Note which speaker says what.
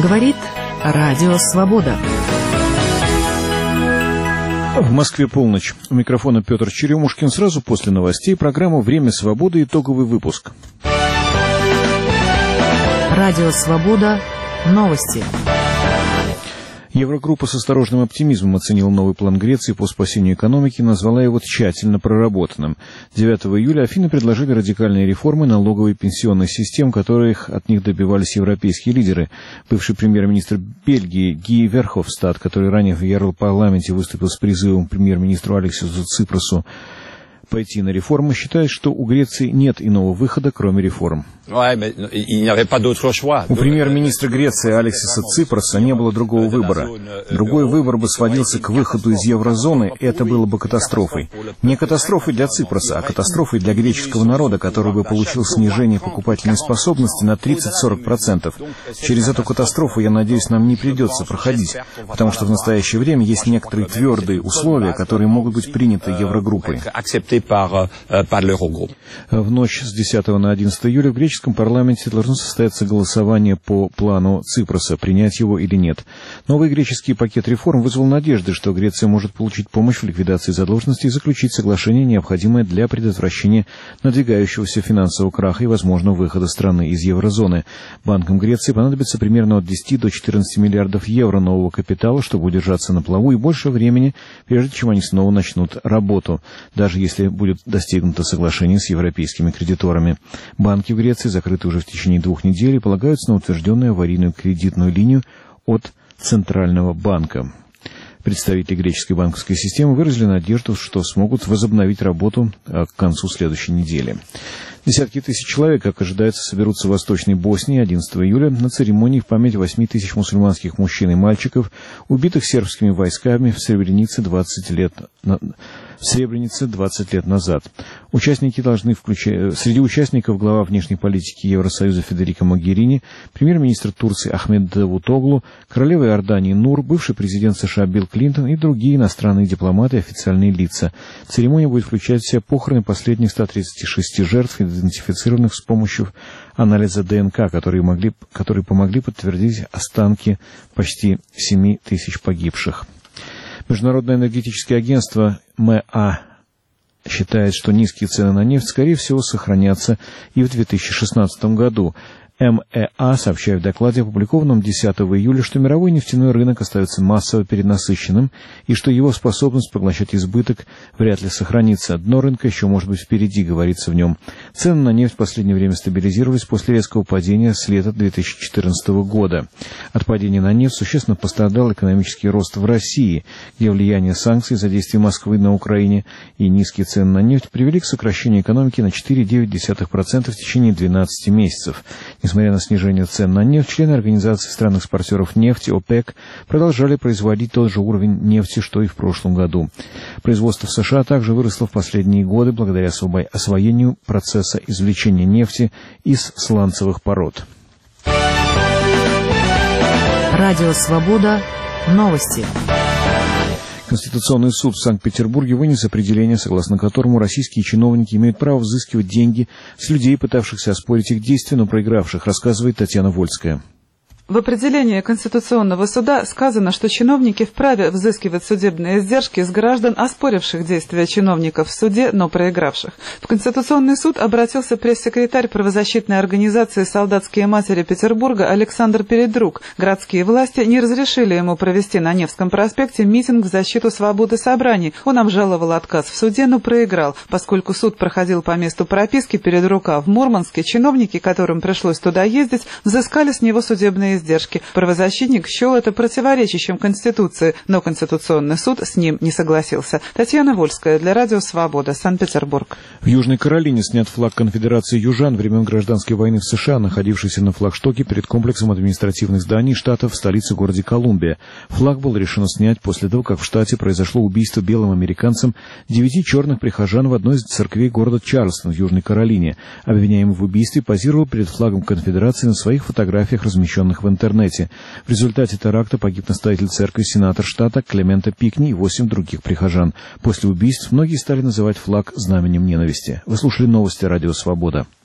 Speaker 1: Говорит Радио Свобода.
Speaker 2: В Москве полночь. У микрофона Петр Черемушкин. Сразу после новостей программа «Время свободы». Итоговый выпуск.
Speaker 1: Радио Свобода. Новости.
Speaker 2: Еврогруппа с осторожным оптимизмом оценила новый план Греции по спасению экономики и назвала его тщательно проработанным. 9 июля Афины предложили радикальные реформы налоговой и пенсионной систем, которых от них добивались европейские лидеры. Бывший премьер-министр Бельгии Ги Верховстад, который ранее в Европарламенте выступил с призывом премьер-министру Алексису Ципрасу пойти на реформы, считает, что у Греции нет иного выхода, кроме реформ. У премьер-министра Греции Алексиса Ципраса не было другого выбора. Другой выбор бы сводился к выходу из еврозоны, и это было бы катастрофой. Не катастрофой для Ципраса, а катастрофой для греческого народа, который бы получил снижение покупательной способности на 30-40%. Через эту катастрофу, я надеюсь, нам не придется проходить, потому что в настоящее время есть некоторые твердые условия, которые могут быть приняты Еврогруппой. В ночь с 10 на 11 июля в греческом парламенте должно состояться голосование по плану Ципраса, принять его или нет. Новый греческий пакет реформ вызвал надежды, что Греция может получить помощь в ликвидации задолженности и заключить соглашение, необходимое для предотвращения надвигающегося финансового краха и возможного выхода страны из еврозоны. Банкам Греции понадобится примерно от 10 до 14 миллиардов евро нового капитала, чтобы удержаться на плаву, и больше времени, прежде чем они снова начнут работу, даже если будет достигнуто соглашение с европейскими кредиторами. Банки в Греции закрыты уже в течение 2 недель и полагаются на утвержденную аварийную кредитную линию от Центрального банка. Представители греческой банковской системы выразили надежду, что смогут возобновить работу к концу следующей недели. Десятки тысяч человек, как ожидается, соберутся в Восточной Боснии 11 июля на церемонии в память 8 тысяч мусульманских мужчин и мальчиков, убитых сербскими войсками в Сребренице 20 лет назад. Среди участников глава внешней политики Евросоюза Федерико Могерини, премьер-министр Турции Ахмед Давутоглу, королева Иордании Нур, бывший президент США Билл Клинтон и другие иностранные дипломаты и официальные лица. Церемония будет включать в себя похороны последних 136 жертв, идентифицированных с помощью анализа ДНК, которые помогли подтвердить останки почти 7 тысяч погибших. Международное энергетическое агентство МЭА считает, что низкие цены на нефть, скорее всего, сохранятся и в 2016 году. МЭА сообщает в докладе, опубликованном 10 июля, что мировой нефтяной рынок остается массово перенасыщенным и что его способность поглощать избыток вряд ли сохранится. Дно рынка еще может быть впереди, говорится в нем. Цены на нефть в последнее время стабилизировались после резкого падения с лета 2014 года. От падения на нефть существенно пострадал экономический рост в России, где влияние санкций за действия Москвы на Украине и низкие цены на нефть привели к сокращению экономики на 4,9% в течение 12 месяцев. Несмотря на снижение цен на нефть, члены Организации стран-экспортеров нефти ОПЕК продолжали производить тот же уровень нефти, что и в прошлом году. Производство в США также выросло в последние годы благодаря освоению процесса извлечения нефти из сланцевых пород.
Speaker 1: Радио Свобода. Новости.
Speaker 2: Конституционный суд в Санкт-Петербурге вынес определение, согласно которому российские чиновники имеют право взыскивать деньги с людей, пытавшихся оспорить их действия, но проигравших, рассказывает Татьяна Вольская.
Speaker 3: В определении Конституционного суда сказано, что чиновники вправе взыскивать судебные издержки с граждан, оспоривших действия чиновников в суде, но проигравших. В Конституционный суд обратился пресс-секретарь правозащитной организации «Солдатские матери Петербурга» Александр Передрук. Городские власти не разрешили ему провести на Невском проспекте митинг в защиту свободы собраний. Он обжаловал отказ в суде, но проиграл. Поскольку суд проходил по месту прописки Передрука в Мурманске, чиновники, которым пришлось туда ездить, взыскали с него судебные издержки. Правозащитник счел это противоречащим Конституции, но Конституционный суд с ним не согласился. Татьяна Вольская для Радио Свобода, Санкт-Петербург.
Speaker 2: В Южной Каролине снят флаг Конфедерации южан времен гражданской войны в США, находившийся на флагштоке перед комплексом административных зданий штата в столице городе Колумбия. Флаг был решено снять после того, как в штате произошло убийство белым американцем 9 черных прихожан в одной из церквей города Чарльстон в Южной Каролине. Обвиняемый в убийстве позировал перед флагом Конфедерации на своих фотографиях, размещенных в интернете. В результате теракта погиб настоятель церкви, сенатор штата Клемента Пикни и 8 других прихожан. После убийств многие стали называть флаг знаменем ненависти. Вы слушали новости Радио Свобода.